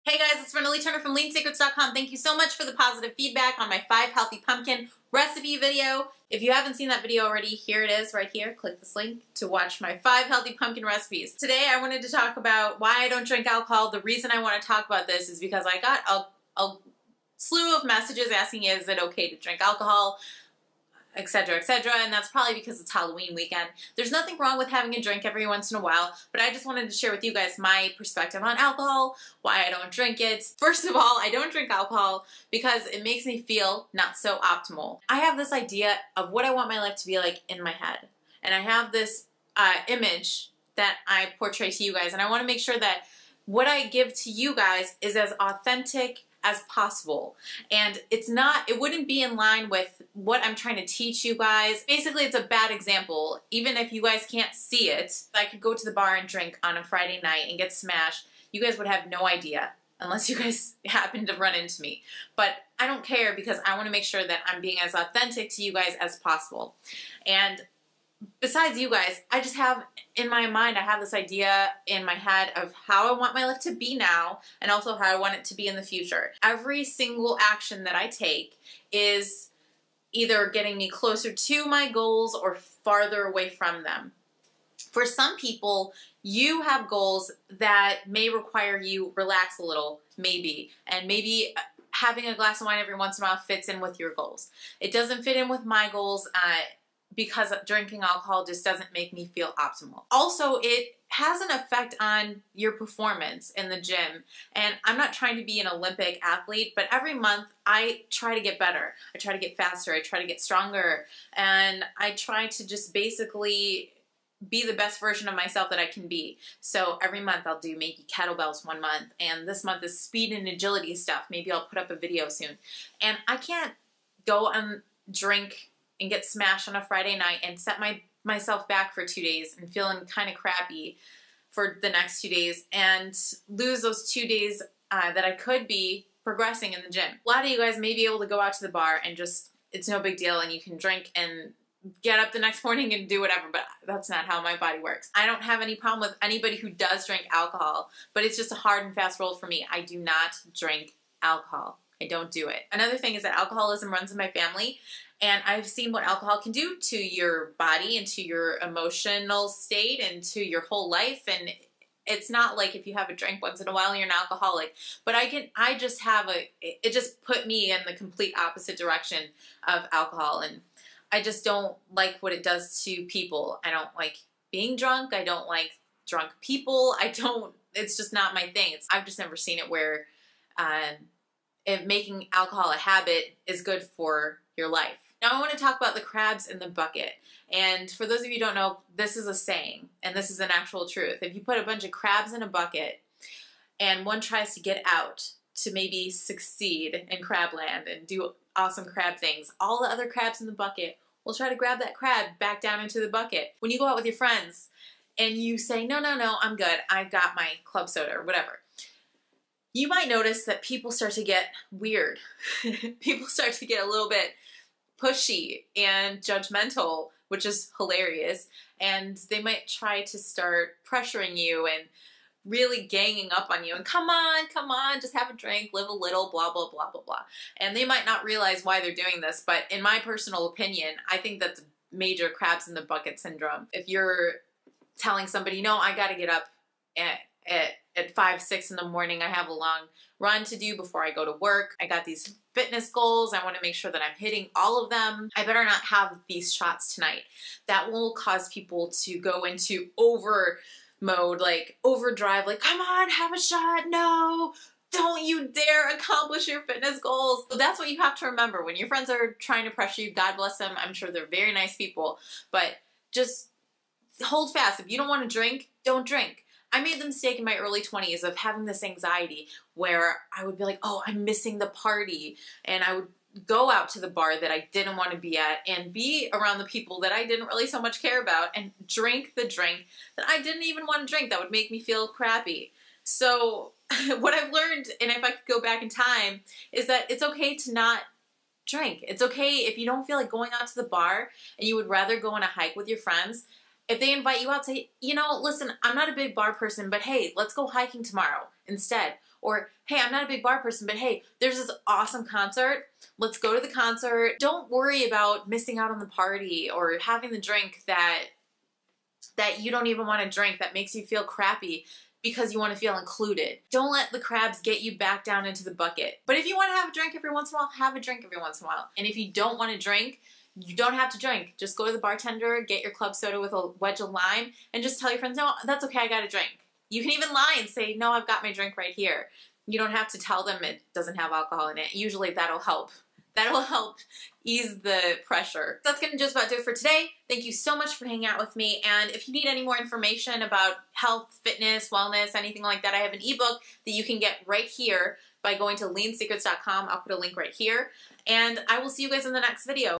Hey guys, it's Renee Turner from LeanSecrets.com. Thank you so much for the positive feedback on my 5 healthy pumpkin recipe video. If you haven't seen that video already, here it is right here. Click this link to watch my 5 healthy pumpkin recipes. Today I wanted to talk about why I don't drink alcohol. The reason I want to talk about this is because I got a slew of messages asking, is it okay to drink alcohol, etc., etc., and that's probably because it's Halloween weekend. There's nothing wrong with having a drink every once in a while, but I just wanted to share with you guys my perspective on alcohol, why I don't drink it. First of all, I don't drink alcohol because it makes me feel not so optimal. I have this idea of what I want my life to be like in my head, and I have this image that I portray to you guys, and I want to make sure that what I give to you guys is as authentic as possible. And it wouldn't be in line with what I'm trying to teach you guys. Basically, it's a bad example. Even if you guys can't see it, I could go to the bar and drink on a Friday night and get smashed. You guys would have no idea unless you guys happen to run into me. But I don't care because I want to make sure that I'm being as authentic to you guys as possible. And besides you guys, I just have in my mind, I have this idea in my head of how I want my life to be now and also how I want it to be in the future. Every single action that I take is either getting me closer to my goals or farther away from them. For some people, you have goals that may require you relax a little, maybe, and maybe having a glass of wine every once in a while fits in with your goals. It doesn't fit in with my goals, because drinking alcohol just doesn't make me feel optimal. Also, it has an effect on your performance in the gym. And I'm not trying to be an Olympic athlete, but every month I try to get better. I try to get faster. I try to get stronger. And I try to just basically be the best version of myself that I can be. So every month I'll do maybe kettlebells one month, and this month is speed and agility stuff. Maybe I'll put up a video soon. And I can't go and drink and get smashed on a Friday night and set myself back for 2 days and feeling kind of crappy for the next 2 days and lose those 2 days that I could be progressing in the gym. A lot of you guys may be able to go out to the bar and just, it's no big deal and you can drink and get up the next morning and do whatever, but that's not how my body works. I don't have any problem with anybody who does drink alcohol, but it's just a hard and fast rule for me. I do not drink alcohol. I don't do it. Another thing is that alcoholism runs in my family, and I've seen what alcohol can do to your body and to your emotional state and to your whole life. And it's not like if you have a drink once in a while, you're an alcoholic. But it just put me in the complete opposite direction of alcohol. And I just don't like what it does to people. I don't like being drunk. I don't like drunk people. It's just not my thing. I've just never seen it where making alcohol a habit is good for your life. Now I want to talk about the crabs in the bucket. And for those of you who don't know, this is a saying, and this is an actual truth. If you put a bunch of crabs in a bucket and one tries to get out to maybe succeed in crabland and do awesome crab things, all the other crabs in the bucket will try to grab that crab back down into the bucket. When you go out with your friends and you say, no, I'm good, I've got my club soda or whatever, you might notice that people start to get weird. People start to get a little bit pushy and judgmental, which is hilarious. And they might try to start pressuring you and really ganging up on you. And come on, just have a drink, live a little, blah, blah, blah, blah, blah. And they might not realize why they're doing this. But in my personal opinion, I think that's major crabs in the bucket syndrome. If you're telling somebody, no, I got to get up at 5, 6 in the morning. I have a long run to do before I go to work. I got these fitness goals. I want to make sure that I'm hitting all of them. I better not have these shots tonight. That will cause people to go into over mode, like overdrive, like, come on, have a shot. No, don't you dare accomplish your fitness goals. So that's what you have to remember when your friends are trying to pressure you. God bless them. I'm sure they're very nice people, but just hold fast. If you don't want to drink, don't drink. I made the mistake in my early 20s of having this anxiety where I would be like, oh, I'm missing the party. And I would go out to the bar that I didn't want to be at and be around the people that I didn't really so much care about and drink the drink that I didn't even want to drink that would make me feel crappy. So what I've learned, and if I could go back in time, is that it's okay to not drink. It's okay if you don't feel like going out to the bar and you would rather go on a hike with your friends. If they invite you out, say, you know, listen, I'm not a big bar person, but hey, let's go hiking tomorrow instead. Or, hey, I'm not a big bar person, but hey, there's this awesome concert. Let's go to the concert. Don't worry about missing out on the party or having the drink that you don't even want to drink, that makes you feel crappy because you want to feel included. Don't let the crabs get you back down into the bucket. But if you want to have a drink every once in a while, have a drink every once in a while. And if you don't want to drink, you don't have to drink. Just go to the bartender, get your club soda with a wedge of lime, and just tell your friends, no, that's okay, I got a drink. You can even lie and say, no, I've got my drink right here. You don't have to tell them it doesn't have alcohol in it. Usually that'll help. That'll help ease the pressure. That's gonna just about do it for today. Thank you so much for hanging out with me. And if you need any more information about health, fitness, wellness, anything like that, I have an ebook that you can get right here by going to leansecrets.com. I'll put a link right here. And I will see you guys in the next video.